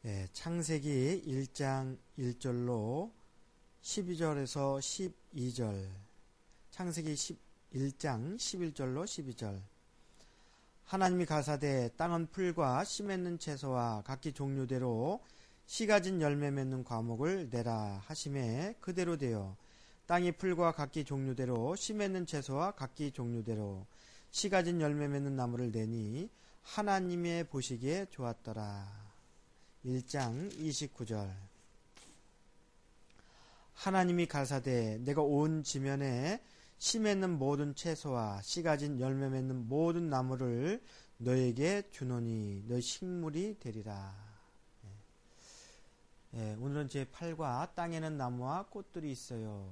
창세기 1장 1절로 12절에서 12절, 창세기 1장 11절로 12절. 하나님이 가사대 땅은 풀과 씨 맺는 채소와 각기 종류대로 씨 가진 열매 맺는 과목을 내라 하심에 그대로 되어 땅이 풀과 각기 종류대로 씨 맺는 채소와 각기 종류대로 씨 가진 열매 맺는 나무를 내니 하나님의 보시기에 좋았더라. 1장 29절. 하나님이 가사대 내가 온 지면에 씨 맺는 모든 채소와 씨 가진 열매 맺는 모든 나무를 너에게 주노니 너의 식물이 되리라. 오늘은 제8과 땅에는 나무와 꽃들이 있어요.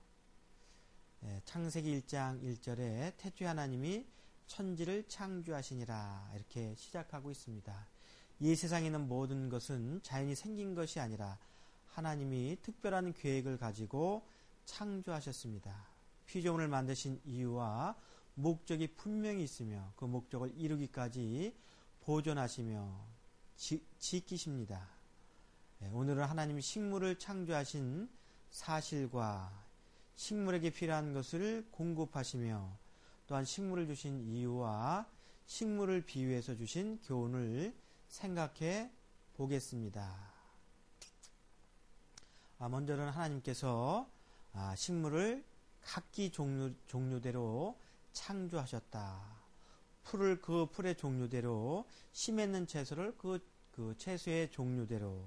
창세기 1장 1절에 태초에 하나님이 천지를 창조하시니라 이렇게 시작하고 있습니다. 이 세상에 있는 모든 것은 자연이 생긴 것이 아니라 하나님이 특별한 계획을 가지고 창조하셨습니다. 피조물을 만드신 이유와 목적이 분명히 있으며 그 목적을 이루기까지 보존하시며 지키십니다. 오늘은 하나님이 식물을 창조하신 사실과 식물에게 필요한 것을 공급하시며 또한 식물을 주신 이유와 식물을 비유해서 주신 교훈을 생각해 보겠습니다. 먼저는 하나님께서 식물을 각기 종류대로 창조하셨다. 풀을 그 풀의 종류대로, 씨 맺는 채소를 그 채소의 종류대로,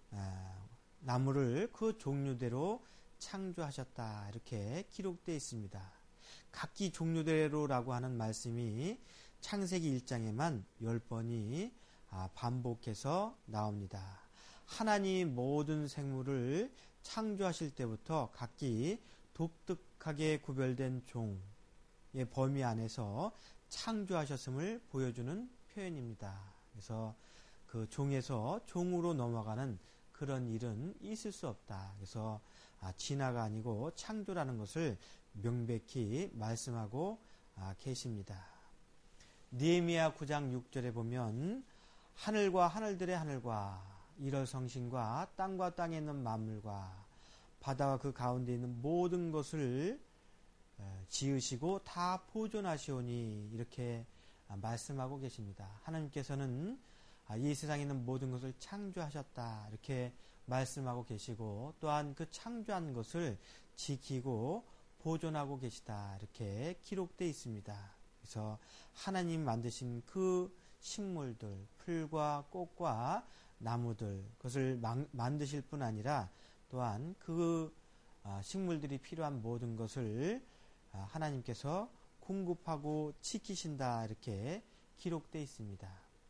나무를 그 종류대로 창조하셨다. 이렇게 기록되어 있습니다. 각기 종류대로라고 하는 말씀이 창세기 1장에만 10번이 반복해서 나옵니다. 하나님이 모든 생물을 창조하실 때부터 각기 독특하게 구별된 종의 범위 안에서 창조하셨음을 보여주는 표현입니다. 그래서 그 종에서 종으로 넘어가는 그런 일은 있을 수 없다. 그래서 진화가 아니고 창조라는 것을 명백히 말씀하고 계십니다. 느헤미야 9장 6절에 보면 하늘과 하늘들의 하늘과 일월성신과 땅과 땅에 있는 만물과 바다와 그 가운데 있는 모든 것을 지으시고 다 보존하시오니 이렇게 말씀하고 계십니다. 하나님께서는 이 세상에 있는 모든 것을 창조하셨다 이렇게 말씀하고 계시고 또한 그 창조한 것을 지키고 보존하고 계시다 이렇게 기록되어 있습니다. 그래서 하나님 만드신 그 식물들, 풀과 꽃과 나무들, 그것을 만드실 뿐 아니라 또한 그 식물들이 필요한 모든 것을 하나님께서 공급하고 지키신다 이렇게 기록되어 있습니다.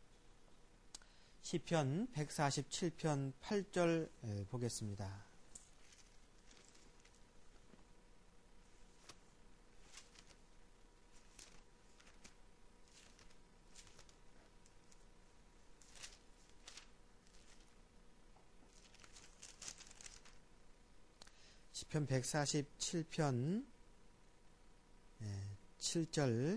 시편 147편 8절 보겠습니다. 시편 147편 7절.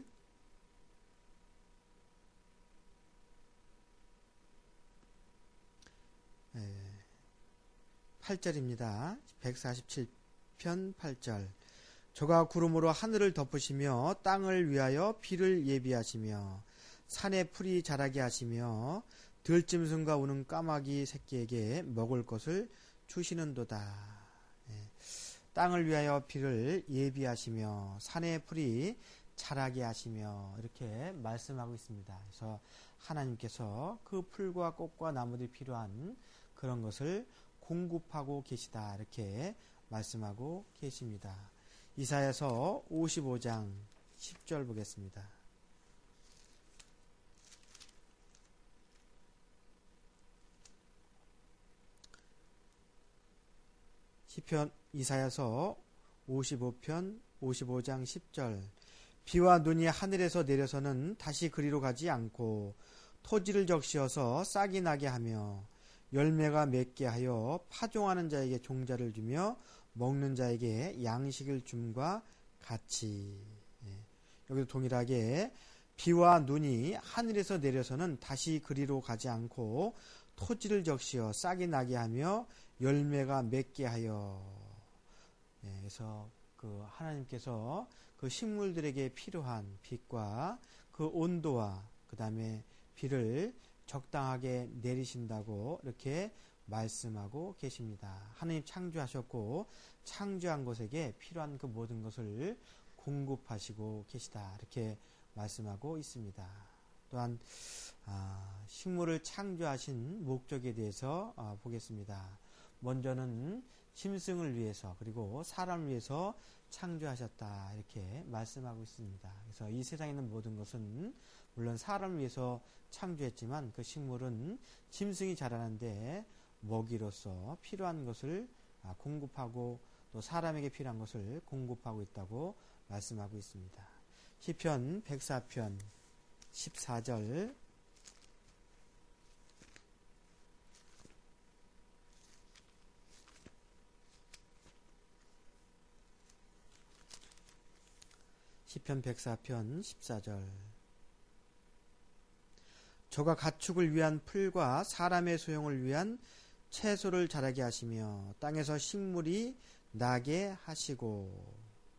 8절입니다. 147편 8절. 저가 구름으로 하늘을 덮으시며 땅을 위하여 비를 예비하시며 산에 풀이 자라게 하시며 들짐승과 우는 까마귀 새끼에게 먹을 것을 주시는도다. 땅을 위하여 비를 예비하시며 산에 풀이 자라게 하시며 이렇게 말씀하고 있습니다. 그래서 하나님께서 그 풀과 꽃과 나무들이 필요한 그런 것을 공급하고 계시다 이렇게 말씀하고 계십니다. 이사야서 55장 10절 보겠습니다. 시편 이사야서 55장 10절. 비와 눈이 하늘에서 내려서는 다시 그리로 가지 않고 토지를 적시어서 싹이 나게 하며 열매가 맺게 하여 파종하는 자에게 종자를 주며 먹는 자에게 양식을 줌과 같이. 여기도 동일하게 비와 눈이 하늘에서 내려서는 다시 그리로 가지 않고 토지를 적시어 싹이 나게 하며 열매가 맺게 하여. 그래서 그 하나님께서 그 식물들에게 필요한 빛과 그 온도와 그 다음에 비를 적당하게 내리신다고 이렇게 말씀하고 계십니다. 하나님 창조하셨고 창조한 것에게 필요한 그 모든 것을 공급하시고 계시다. 이렇게 말씀하고 있습니다. 또한 식물을 창조하신 목적에 대해서 보겠습니다. 먼저는 짐승을 위해서 그리고 사람을 위해서 창조하셨다. 이렇게 말씀하고 있습니다. 그래서 이 세상에 있는 모든 것은 물론 사람을 위해서 창조했지만 그 식물은 짐승이 자라는데 먹이로서 필요한 것을 공급하고 또 사람에게 필요한 것을 공급하고 있다고 말씀하고 있습니다. 시편 104편 14절 시편 104편 14절 저가 가축을 위한 풀과 사람의 소용을 위한 채소를 자라게 하시며 땅에서 식물이 나게 하시고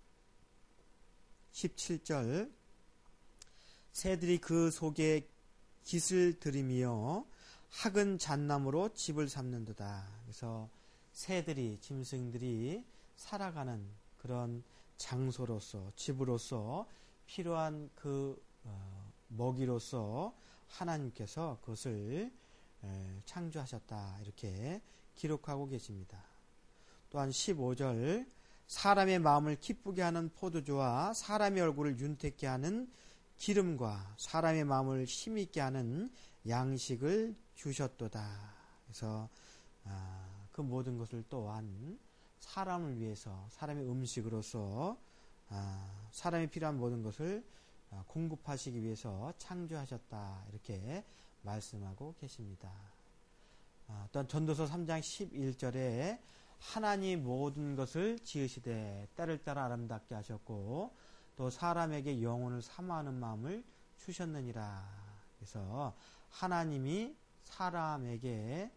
17절 새들이 그 속에 깃을 들이며 학은 잣나무로 집을 삼는도다. 그래서 새들이 짐승들이 살아가는 그런 장소로서 집으로서 필요한 그 먹이로서 하나님께서 그것을 창조하셨다. 이렇게 기록하고 계십니다. 또한 15절 사람의 마음을 기쁘게 하는 포도주와 사람의 얼굴을 윤택게 하는 기름과 사람의 마음을 힘있게 하는 양식을 주셨도다. 그래서 그 모든 것을 또한 사람을 위해서 사람의 음식으로서 사람이 필요한 모든 것을 공급하시기 위해서 창조하셨다. 이렇게 말씀하고 계십니다. 또한 전도서 3장 11절에 하나님 모든 것을 지으시되 때를 따라 아름답게 하셨고 또 사람에게 영혼을 사모하는 마음을 주셨느니라. 그래서 하나님이 사람에게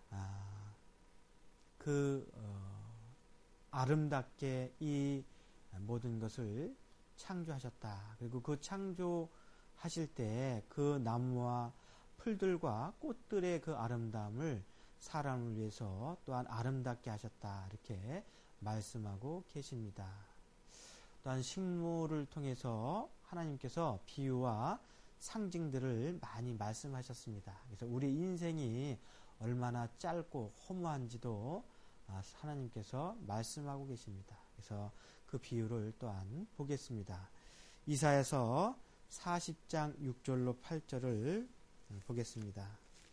아름답게 이 모든 것을 창조하셨다. 그리고 그 창조하실 때 그 나무와 풀들과 꽃들의 그 아름다움을 사람을 위해서 또한 아름답게 하셨다. 이렇게 말씀하고 계십니다. 또한 식물을 통해서 하나님께서 비유와 상징들을 많이 말씀하셨습니다. 그래서 우리 인생이 얼마나 짧고 허무한지도 하나님께서 말씀하고 계십니다. 그래서 그 비유를 또한 보겠습니다. 이사야서 40장 6절로 8절을 보겠습니다.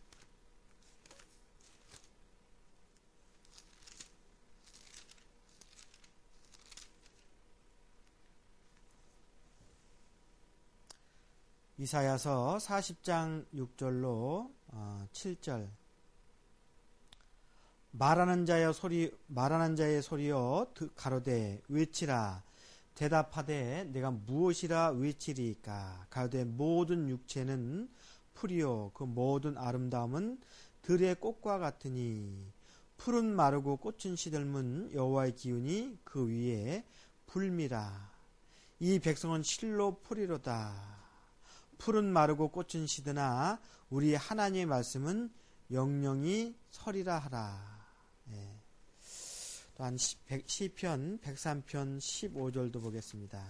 이사야서 40장 6절로 7절 말하는 자의 소리여 가로되 외치라 대답하되 내가 무엇이라 외치리이까 가로되 모든 육체는 풀이요 그 모든 아름다움은 들의 꽃과 같으니 풀은 마르고 꽃은 시들문 여호와의 기운이 그 위에 불미라 이 백성은 실로 풀이로다 풀은 마르고 꽃은 시드나 우리 하나님의 말씀은 영영이 서리라 하라. 또한 시편 103편 15절도 보겠습니다.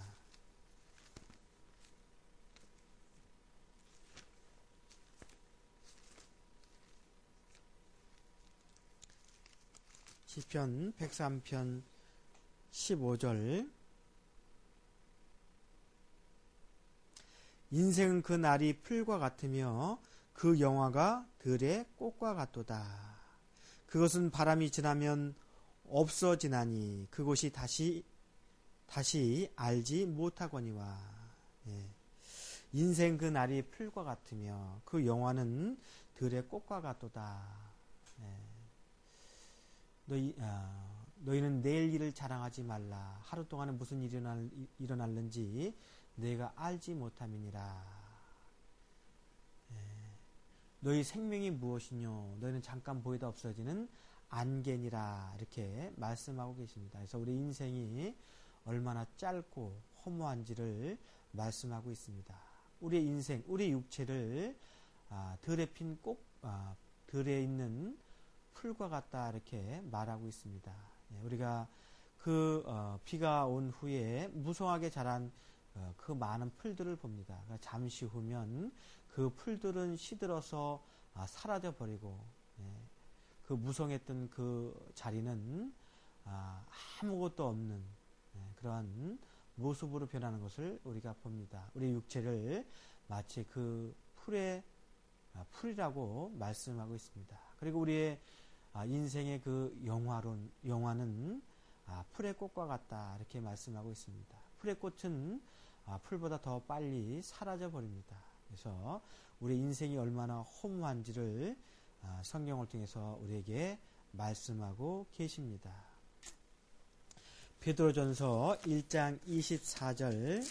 시편 103편 15절 인생은 그 날이 풀과 같으며 그 영화가 들의 꽃과 같도다. 그것은 바람이 지나면 없어지나니 그곳이 다시 알지 못하거니와. 인생 그 날이 풀과 같으며 그 영화는 들의 꽃과 같도다. 너희는 내일 일을 자랑하지 말라. 하루 동안에 무슨 일이 일어날는지 내가 알지 못함이니라. 너희 생명이 무엇이뇨? 너희는 잠깐 보이다 없어지는 안개니라. 이렇게 말씀하고 계십니다. 그래서 우리 인생이 얼마나 짧고 허무한지를 말씀하고 있습니다. 우리의 인생, 우리 육체를 들에 핀 들에 있는 풀과 같다. 이렇게 말하고 있습니다. 우리가 비가 온 후에 무성하게 자란 그 많은 풀들을 봅니다. 잠시 후면 그 풀들은 시들어서 사라져 버리고, 그 무성했던 그 자리는 아무것도 없는 그러한 모습으로 변하는 것을 우리가 봅니다. 우리 육체를 마치 그 풀이라고 말씀하고 있습니다. 그리고 우리의 인생의 그 영화는 풀의 꽃과 같다. 이렇게 말씀하고 있습니다. 풀의 꽃은 풀보다 더 빨리 사라져 버립니다. 그래서 우리 인생이 얼마나 허무한지를 성경을 통해서 우리에게 말씀하고 계십니다. 베드로전서 1장 24절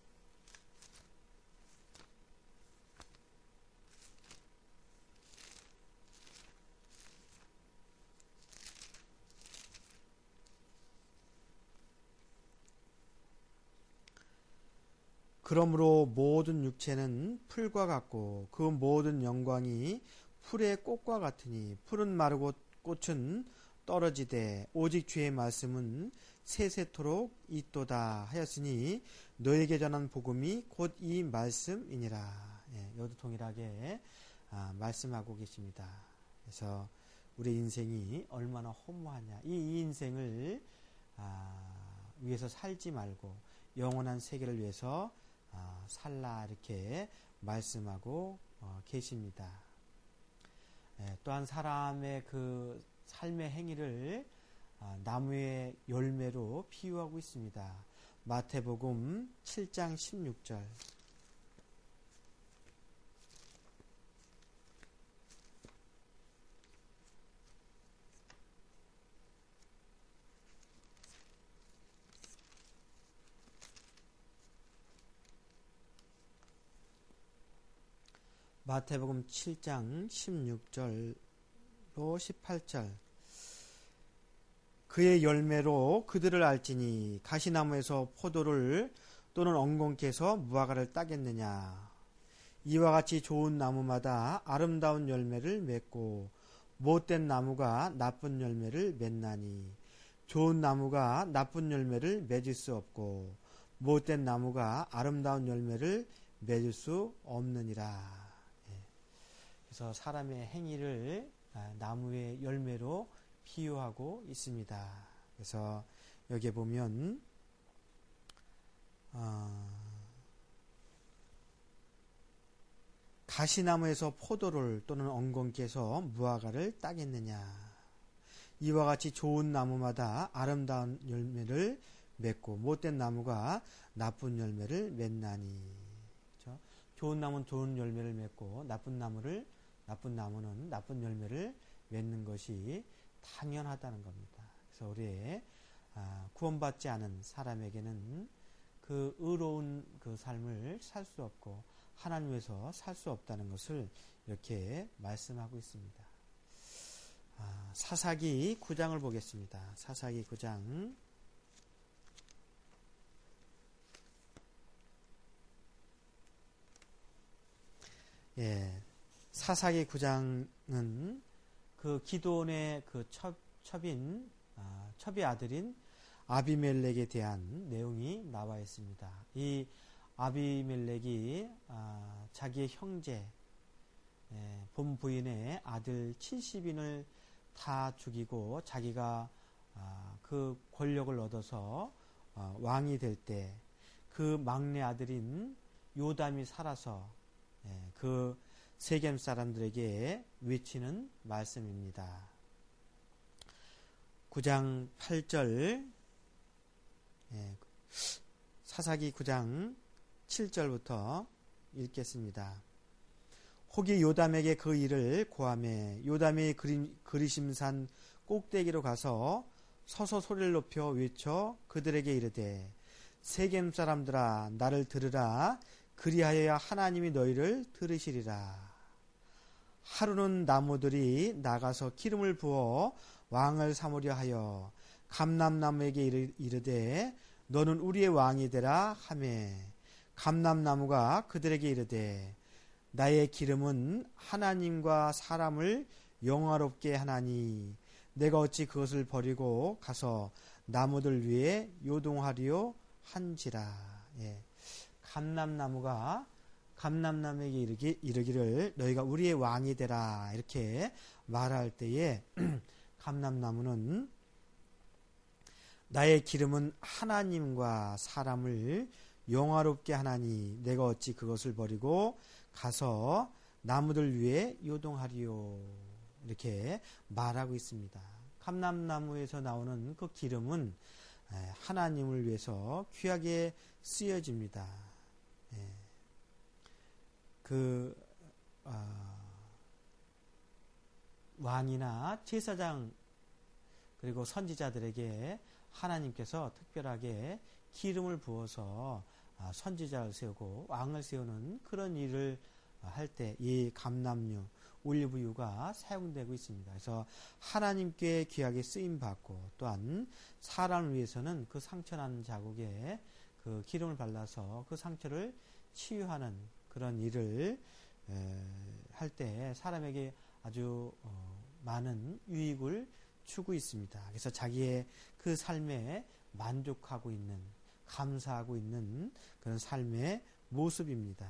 그러므로 모든 육체는 풀과 같고 그 모든 영광이 풀의 꽃과 같으니 풀은 마르고 꽃은 떨어지되 오직 주의 말씀은 세세토록 있도다 하였으니 너에게 전한 복음이 곧 이 말씀이니라. 여기도 동일하게 말씀하고 계십니다. 그래서 우리 인생이 얼마나 허무하냐. 이 인생을 위해서 살지 말고 영원한 세계를 위해서 살라. 이렇게 말씀하고 계십니다. 또한 사람의 그 삶의 행위를 나무의 열매로 비유하고 있습니다. 마태복음 7장 16절 마태복음 7장 16절로 18절 그의 열매로 그들을 알지니 가시나무에서 포도를 또는 엉겅퀴에서 무화과를 따겠느냐. 이와 같이 좋은 나무마다 아름다운 열매를 맺고 못된 나무가 나쁜 열매를 맺나니 좋은 나무가 나쁜 열매를 맺을 수 없고 못된 나무가 아름다운 열매를 맺을 수 없느니라. 그래서 사람의 행위를 나무의 열매로 비유하고 있습니다. 그래서 여기에 보면 가시나무에서 포도를 또는 엉겅퀴에서 무화과를 따겠느냐. 이와 같이 좋은 나무마다 아름다운 열매를 맺고 못된 나무가 나쁜 열매를 맺나니. 그렇죠? 좋은 나무는 좋은 열매를 맺고 나쁜 나무는 나쁜 열매를 맺는 것이 당연하다는 겁니다. 그래서 우리의 구원받지 않은 사람에게는 그 의로운 그 삶을 살 수 없고 하나님 위해서 살 수 없다는 것을 이렇게 말씀하고 있습니다. 사사기 9장을 보겠습니다. 사사기 9장 사사기 9장은 그 기드온의 그 첩의 아들인 아비멜렉에 대한 내용이 나와 있습니다. 이 아비멜렉이 자기의 형제 본 부인의 아들 70인을 다 죽이고 자기가 그 권력을 얻어서 왕이 될 때 그 막내 아들인 요담이 살아서 그 세겜 사람들에게 외치는 말씀입니다. 9장 8절 사사기 9장 7절부터 읽겠습니다. 혹이 요담에게 그 일을 고하매 요담이 그리심산 꼭대기로 가서 서서 소리를 높여 외쳐 그들에게 이르되 세겜 사람들아 나를 들으라 그리하여야 하나님이 너희를 들으시리라. 하루는 나무들이 나가서 기름을 부어 왕을 삼으려 하여 감람나무에게 이르되 너는 우리의 왕이 되라 하매 감람나무가 그들에게 이르되 나의 기름은 하나님과 사람을 영화롭게 하나니 내가 어찌 그것을 버리고 가서 나무들 위에 요동하리요 한지라. 예. 감람나무에게 이르기를 너희가 우리의 왕이 되라 이렇게 말할 때에 감람나무는 나의 기름은 하나님과 사람을 영화롭게 하나니 내가 어찌 그것을 버리고 가서 나무들 위에 요동하리요 이렇게 말하고 있습니다. 감람나무에서 나오는 그 기름은 하나님을 위해서 귀하게 쓰여집니다. 왕이나 제사장 그리고 선지자들에게 하나님께서 특별하게 기름을 부어서 선지자를 세우고 왕을 세우는 그런 일을 할 때 이 감람유, 올리브유가 사용되고 있습니다. 그래서 하나님께 귀하게 쓰임받고 또한 사람을 위해서는 그 상처난 자국에 그 기름을 발라서 그 상처를 치유하는 그런 일을 할 때 사람에게 아주 많은 유익을 주고 있습니다. 그래서 자기의 그 삶에 만족하고 있는, 감사하고 있는 그런 삶의 모습입니다.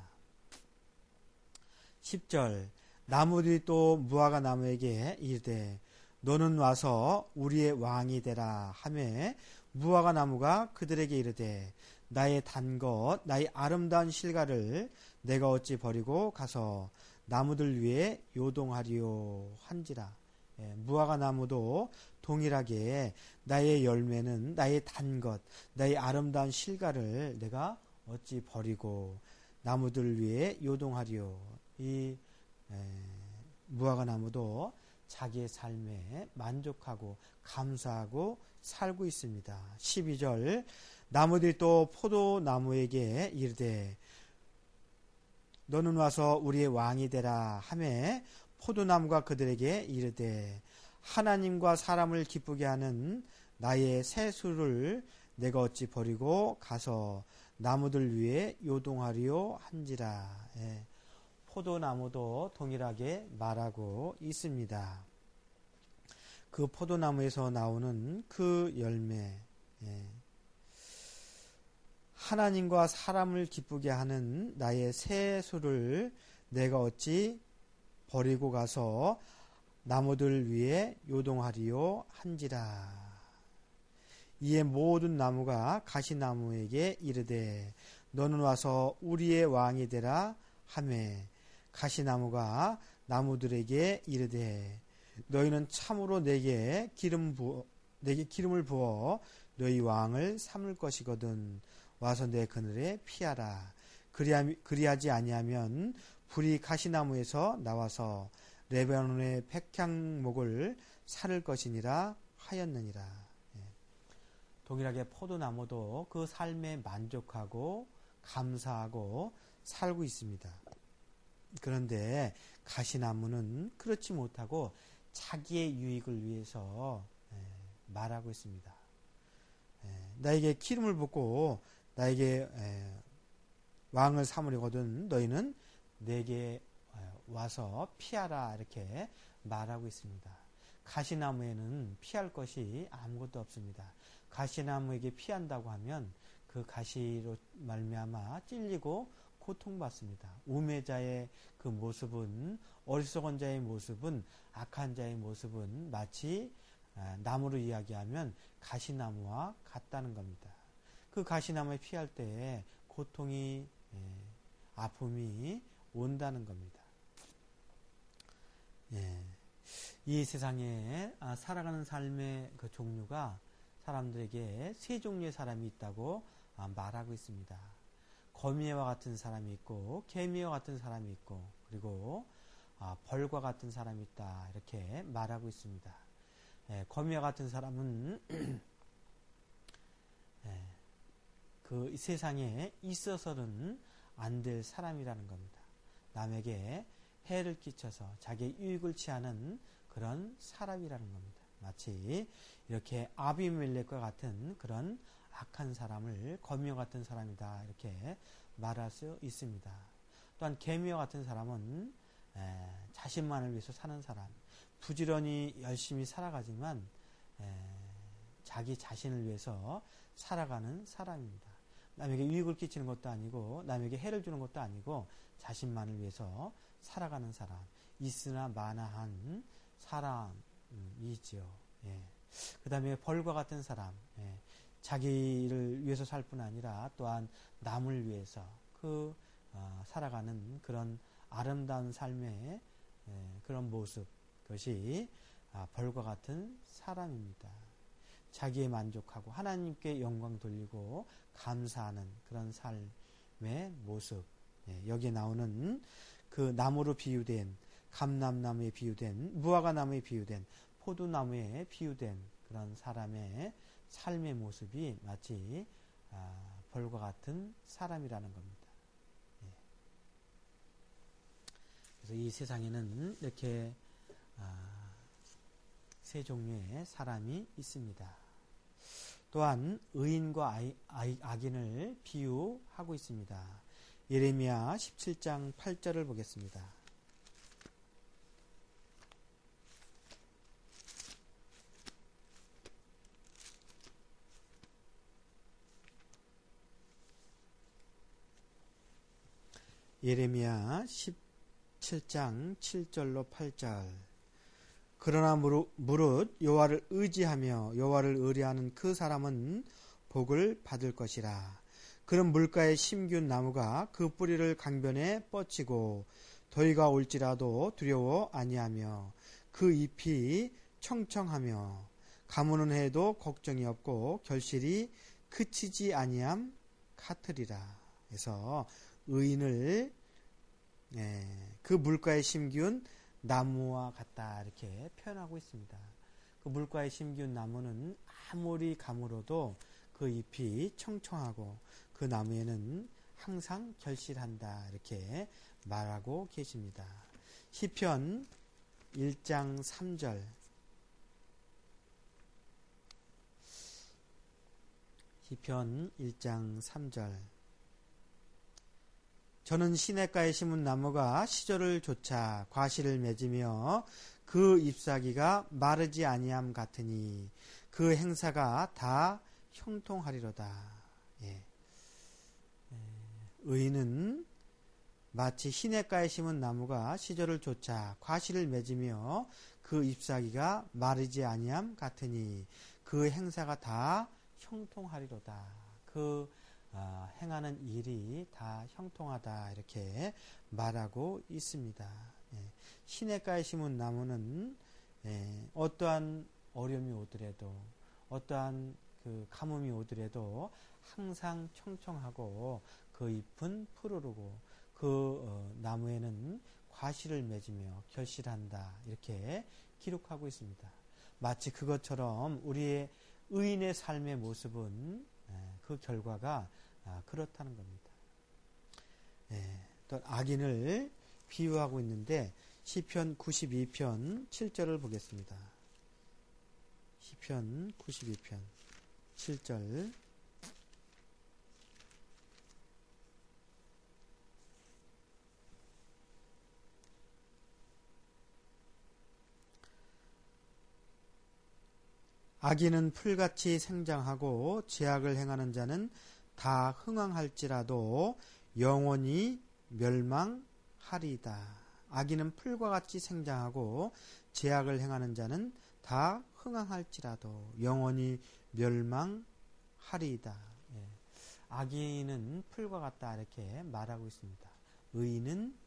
10절 나무들이 또 무화과 나무에게 이르되 너는 와서 우리의 왕이 되라 하매 무화과 나무가 그들에게 이르되 나의 단 것 나의 아름다운 실과를 내가 어찌 버리고 가서 나무들 위에 요동하리요 한지라. 무화과 나무도 동일하게 나의 열매는 나의 단 것 나의 아름다운 실과를 내가 어찌 버리고 나무들 위에 요동하리요. 이 무화과 나무도 자기의 삶에 만족하고 감사하고 살고 있습니다. 12절 나무들이 또 포도나무에게 이르되 너는 와서 우리의 왕이 되라 하매 포도나무가 그들에게 이르되 하나님과 사람을 기쁘게 하는 나의 새술을 내가 어찌 버리고 가서 나무들 위에 요동하리요 한지라. 포도나무도 동일하게 말하고 있습니다. 그 포도나무에서 나오는 그 열매, 하나님과 사람을 기쁘게 하는 나의 새술을 내가 어찌 버리고 가서 나무들 위에 요동하리요 한지라. 이에 모든 나무가 가시나무에게 이르되 너는 와서 우리의 왕이 되라 하매 가시나무가 나무들에게 이르되 너희는 참으로 내게 기름을 부어 너희 왕을 삼을 것이거든 와서 내 그늘에 피하라. 그리하지 아니하면 불이 가시나무에서 나와서 레바논의 백향목을 살을 것이니라 하였느니라. 동일하게 포도나무도 그 삶에 만족하고 감사하고 살고 있습니다. 그런데 가시나무는 그렇지 못하고 자기의 유익을 위해서 말하고 있습니다. 나에게 기름을 붓고 나에게 왕을 삼으려거든 너희는 내게 와서 피하라 이렇게 말하고 있습니다. 가시나무에는 피할 것이 아무것도 없습니다. 가시나무에게 피한다고 하면 그 가시로 말미암아 찔리고 고통받습니다. 우매자의 그 모습은 어리석은 자의 모습은 악한 자의 모습은 마치 나무로 이야기하면 가시나무와 같다는 겁니다. 그 가시나무에 피할 때 고통이 아픔이 온다는 겁니다. 이 세상에 살아가는 삶의 그 종류가 사람들에게 세 종류의 사람이 있다고 말하고 있습니다. 거미와 같은 사람이 있고 개미와 같은 사람이 있고 그리고 벌과 같은 사람이 있다 이렇게 말하고 있습니다. 거미와 같은 사람은 그 세상에 있어서는 안 될 사람이라는 겁니다. 남에게 해를 끼쳐서 자기의 유익을 취하는 그런 사람이라는 겁니다. 마치 이렇게 아비멜렉과 같은 그런 악한 사람을 거미와 같은 사람이다 이렇게 말할 수 있습니다. 또한 개미와 같은 사람은 자신만을 위해서 사는 사람, 부지런히 열심히 살아가지만 자기 자신을 위해서 살아가는 사람입니다. 남에게 유익을 끼치는 것도 아니고 남에게 해를 주는 것도 아니고 자신만을 위해서 살아가는 사람, 있으나 마나한 사람이지요. 그 다음에 벌과 같은 사람, 자기를 위해서 살 뿐 아니라 또한 남을 위해서 살아가는 그런 아름다운 삶의 그런 모습, 그것이 벌과 같은 사람입니다. 자기에 만족하고 하나님께 영광 돌리고 감사하는 그런 삶의 모습. 여기에 나오는 그 나무로 비유된 감람나무에 비유된 무화과나무에 비유된 포도나무에 비유된 그런 사람의 삶의 모습이 마치 벌과 같은 사람이라는 겁니다. 그래서 이 세상에는 이렇게 세 종류의 사람이 있습니다. 또한 의인과 악인을 비유하고 있습니다. 예레미야 17장 8절을 보겠습니다. 예레미야 17장 7절로 8절. 그러나 무릇 여호와를 의지하며 여호와를 의뢰하는 그 사람은 복을 받을 것이라. 그런 물가에 심기운 나무가 그 뿌리를 강변에 뻗치고 더위가 올지라도 두려워 아니하며 그 잎이 청청하며 가무는 해도 걱정이 없고 결실이 그치지 아니함 같으리라. 그래서 의인을 그 물가에 심기운 나무와 같다 이렇게 표현하고 있습니다. 그 물가에 심기운 나무는 아무리 가물어도 그 잎이 청청하고 그 나무에는 항상 결실한다 이렇게 말하고 계십니다. 시편 1장 3절. 시편 1장 3절. 저는 시냇가에 심은 나무가 시절을 좇아 과실을 맺으며 그 잎사귀가 마르지 아니함 같으니 그 행사가 다 형통하리로다. 의인은 마치 시냇가에 심은 나무가 시절을 좇아 과실을 맺으며 그 잎사귀가 마르지 아니함 같으니 그 행사가 다 형통하리로다. 행하는 일이 다 형통하다 이렇게 말하고 있습니다. 시냇가에 심은 나무는 어떠한 어려움이 오더라도 어떠한 그 가뭄이 오더라도 항상 청청하고 그 잎은 푸르르고 그 나무에는 과실을 맺으며 결실한다 이렇게 기록하고 있습니다. 마치 그것처럼 우리의 의인의 삶의 모습은 그 결과가 그렇다는 겁니다. 또 악인을 비유하고 있는데 시편 92편 7절을 보겠습니다. 시편 92편 7절. 악인은 풀같이 생장하고 죄악을 행하는 자는 다 흥황할지라도 영원히 멸망하리이다. 악인은 풀과 같이 생장하고 죄악을 행하는 자는 다 흥황할지라도 영원히 멸망하리이다. 악인은 풀과 같다 이렇게 말하고 있습니다. 의인은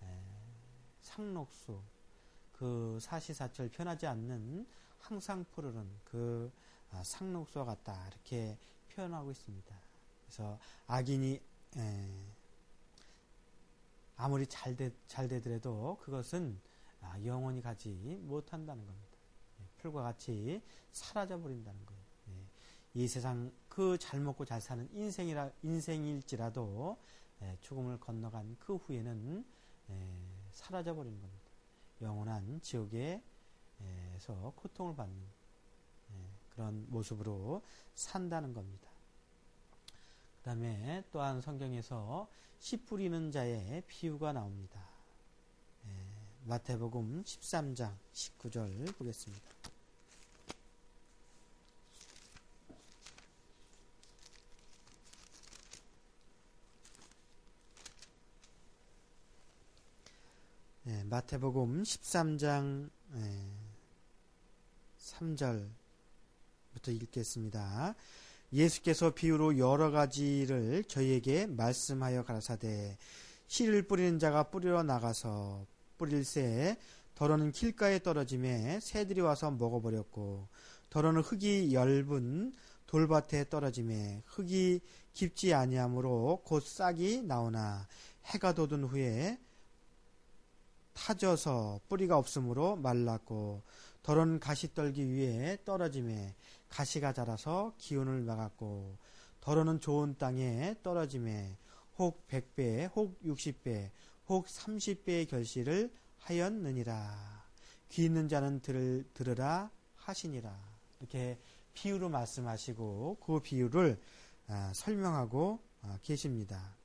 상록수, 그 사시사철 변하지 않는 항상 푸르른 그 상록수와 같다 이렇게 표현하고 있습니다. 그래서 악인이 아무리 잘 되더라도 그것은 영원히 가지 못한다는 겁니다. 풀과 같이 사라져 버린다는 거예요. 이 세상 그 잘 먹고 잘 사는 인생일지라도 죽음을 건너간 그 후에는 사라져버리는 겁니다. 영원한 지옥에서 고통을 받는 그런 모습으로 산다는 겁니다. 그 다음에 또한 성경에서 씨 뿌리는 자의 비유가 나옵니다. 마태복음 13장 19절 보겠습니다. 마태복음 13장 3절부터 읽겠습니다. 예수께서 비유로 여러 가지를 저희에게 말씀하여 가라사대 씨를 뿌리는 자가 뿌리러 나가서 뿌릴새 더러는 길가에 떨어짐에 새들이 와서 먹어버렸고 더러는 흙이 엷은 돌밭에 떨어짐에 흙이 깊지 아니하므로 곧 싹이 나오나 해가 돋은 후에 타져서 뿌리가 없으므로 말랐고 더러는 가시떨기 위에 떨어짐에 가시가 자라서 기운을 막았고 더러는 좋은 땅에 떨어짐에 혹 100배 혹 60배 혹 30배의 결실을 하였느니라. 귀 있는 자는 들으라 하시니라. 이렇게 비유로 말씀하시고 그 비유를 설명하고 계십니다.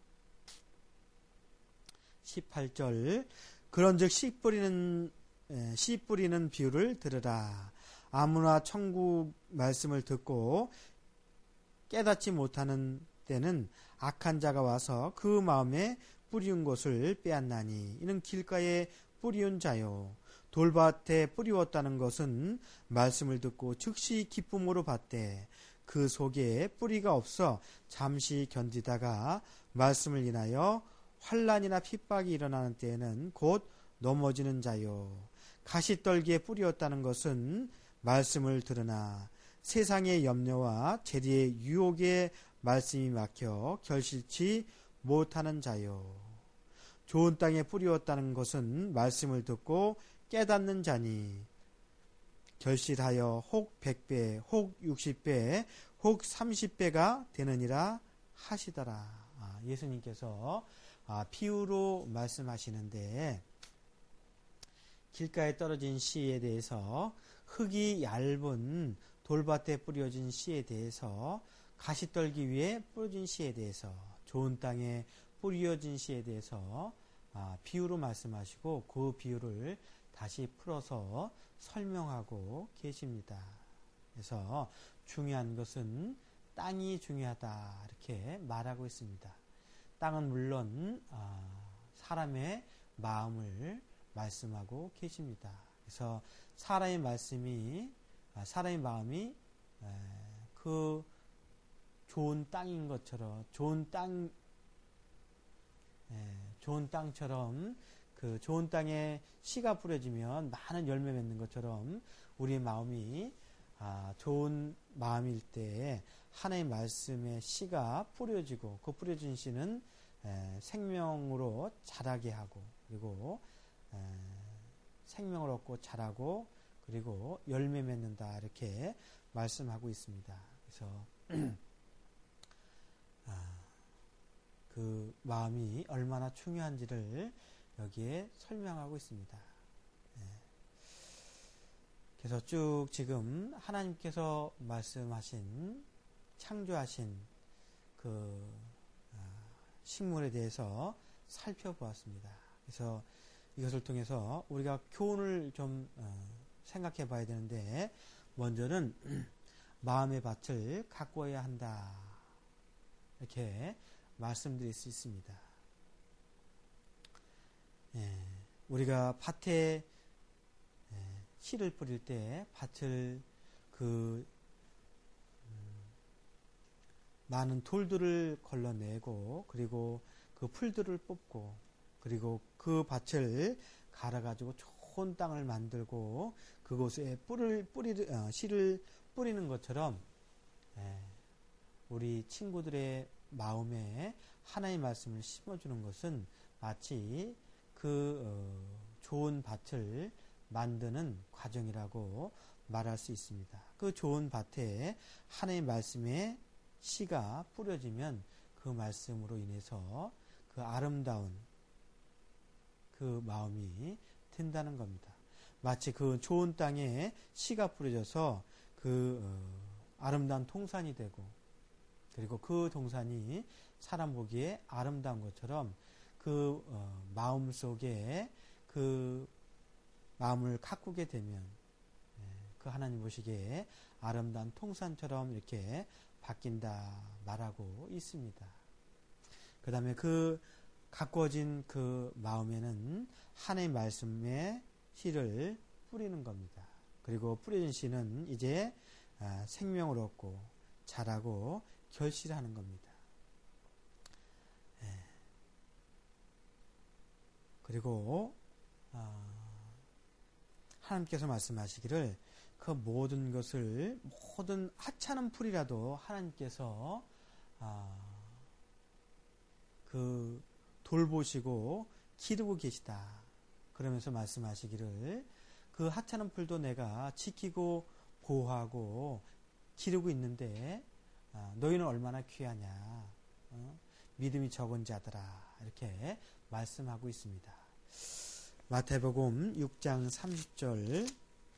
18절 그런즉 씨 뿌리는 비유를 들으라. 아무나 천국 말씀을 듣고 깨닫지 못하는 때는 악한 자가 와서 그 마음에 뿌리운 것을 빼앗나니 이는 길가에 뿌리운 자요 돌밭에 뿌리웠다는 것은 말씀을 듣고 즉시 기쁨으로 받되 그 속에 뿌리가 없어 잠시 견디다가 말씀을 인하여 환난이나 핍박이 일어나는 때에는 곧 넘어지는 자요 가시떨기에 뿌리었다는 것은 말씀을 들으나 세상의 염려와 재리의 유혹에 말씀이 막혀 결실치 못하는 자요 좋은 땅에 뿌리었다는 것은 말씀을 듣고 깨닫는 자니 결실하여 혹 100배 혹 60배 혹 30배가 되느니라 하시더라. 예수님께서 비유로 말씀하시는데 길가에 떨어진 씨에 대해서 흙이 얇은 돌밭에 뿌려진 씨에 대해서 가시떨기 위에 뿌려진 씨에 대해서 좋은 땅에 뿌려진 씨에 대해서 비유로 말씀하시고 그 비유를 다시 풀어서 설명하고 계십니다. 그래서 중요한 것은 땅이 중요하다 이렇게 말하고 있습니다. 땅은 물론 사람의 마음을 말씀하고 계십니다. 그래서 사람의 마음이 그 좋은 땅인 것처럼 좋은 땅처럼 그 좋은 땅에 씨가 뿌려지면 많은 열매 맺는 것처럼 우리의 마음이 좋은 마음일 때 하나님의 말씀에 씨가 뿌려지고 그 뿌려진 씨는 생명으로 자라게 하고 그리고 생명을 얻고 자라고 그리고 열매 맺는다 이렇게 말씀하고 있습니다. 그래서 그 마음이 얼마나 중요한지를 여기에 설명하고 있습니다. 그래서 쭉 지금 하나님께서 말씀하신 창조하신 그 식물에 대해서 살펴보았습니다. 그래서 이것을 통해서 우리가 교훈을 좀 생각해 봐야 되는데 먼저는 마음의 밭을 가꾸어야 한다 이렇게 말씀드릴 수 있습니다. 우리가 밭에 씨를 뿌릴 때 밭을 많은 돌들을 걸러내고 그리고 그 풀들을 뽑고 그리고 그 밭을 갈아가지고 좋은 땅을 만들고 그곳에 씨를 뿌리는 것처럼 우리 친구들의 마음에 하나님의 말씀을 심어주는 것은 마치 그 좋은 밭을 만드는 과정이라고 말할 수 있습니다. 그 좋은 밭에 하나님의 말씀에 씨가 뿌려지면 그 말씀으로 인해서 그 아름다운 그 마음이 든다는 겁니다. 마치 그 좋은 땅에 씨가 뿌려져서 아름다운 동산이 되고, 그리고 그 동산이 사람 보기에 아름다운 것처럼 마음 속에 그 마음을 가꾸게 되면 그 하나님 보시기에 아름다운 통산처럼 이렇게 바뀐다 말하고 있습니다. 그 다음에 그 가꾸어진 그 마음에는 하나님의 말씀의 씨를 뿌리는 겁니다. 그리고 뿌려진 씨는 이제 생명을 얻고 자라고 결실하는 겁니다. 그리고 하나님께서 말씀하시기를 그 모든 것을, 모든 하찮은 풀이라도 하나님께서 돌보시고 기르고 계시다. 그러면서 말씀하시기를 그 하찮은 풀도 내가 지키고 보호하고 기르고 있는데 너희는 얼마나 귀하냐. 믿음이 적은 자들아. 이렇게 말씀하고 있습니다. 마태복음 6장 30절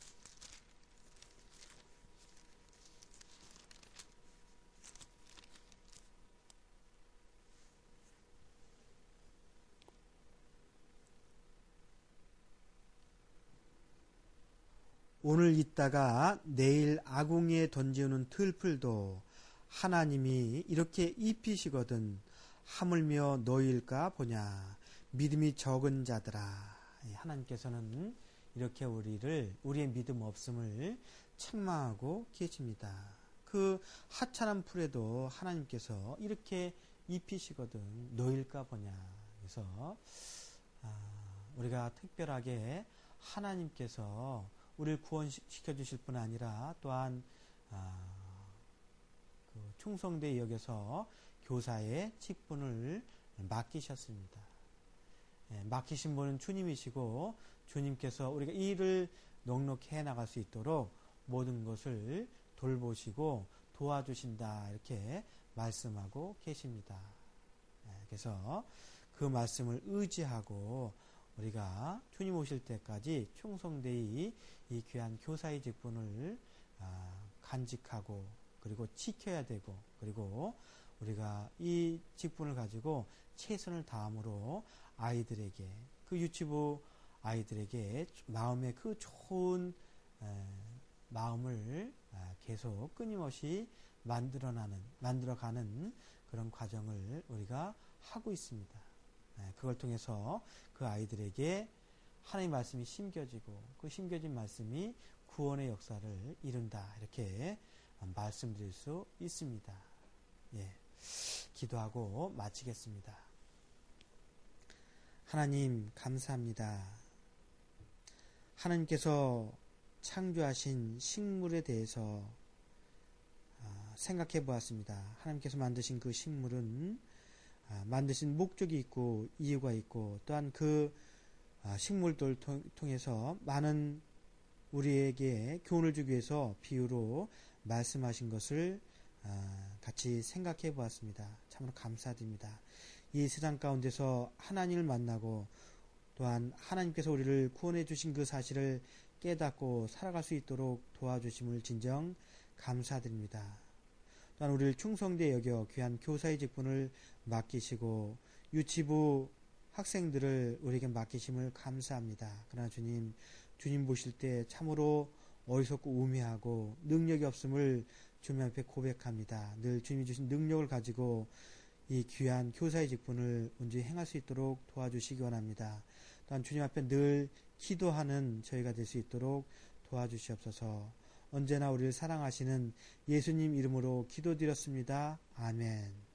오늘 있다가 내일 아궁이에 던지는 들풀도 하나님이 이렇게 입히시거든 하물며 너희일까 보냐. 믿음이 적은 자들아. 하나님께서는 이렇게 우리의 믿음 없음을 책망하고 계십니다. 그 하찮은 풀에도 하나님께서 이렇게 입히시거든 너희일까 보냐. 그래서 우리가 특별하게 하나님께서 우리를 구원시켜 주실 뿐 아니라 또한 충성되이 여겨서 교사의 직분을 맡기셨습니다. 맡기신 분은 주님이시고 주님께서 우리가 이 일을 넉넉히 해나갈 수 있도록 모든 것을 돌보시고 도와주신다. 이렇게 말씀하고 계십니다. 그래서 그 말씀을 의지하고 우리가 주님 오실 때까지 충성되이 이 귀한 교사의 직분을 간직하고 그리고 지켜야 되고, 그리고 우리가 이 직분을 가지고 최선을 다함으로 아이들에게, 그 유치부 아이들에게 마음의 그 좋은 마음을 계속 끊임없이 만들어가는 그런 과정을 우리가 하고 있습니다. 그걸 통해서 그 아이들에게 하나님의 말씀이 심겨지고 그 심겨진 말씀이 구원의 역사를 이룬다. 이렇게 말씀드릴 수 있습니다. 기도하고 마치겠습니다. 하나님 감사합니다. 하나님께서 창조하신 식물에 대해서 생각해 보았습니다. 하나님께서 만드신 그 식물은 만드신 목적이 있고 이유가 있고, 또한 그 식물들을 통해서 많은 우리에게 교훈을 주기 위해서 비유로 말씀하신 것을 같이 생각해 보았습니다. 참으로 감사드립니다. 이 세상 가운데서 하나님을 만나고 또한 하나님께서 우리를 구원해 주신 그 사실을 깨닫고 살아갈 수 있도록 도와주심을 진정 감사드립니다. 또한 우리를 충성되이 여겨 귀한 교사의 직분을 맡기시고 유치부 학생들을 우리에게 맡기심을 감사합니다. 그러나 주님 보실 때 참으로 어리석고 우매하고 능력이 없음을 주님 앞에 고백합니다. 늘 주님이 주신 능력을 가지고 이 귀한 교사의 직분을 온전히 행할 수 있도록 도와주시기 원합니다. 또한 주님 앞에 늘 기도하는 저희가 될 수 있도록 도와주시옵소서. 언제나 우리를 사랑하시는 예수님 이름으로 기도드렸습니다. 아멘.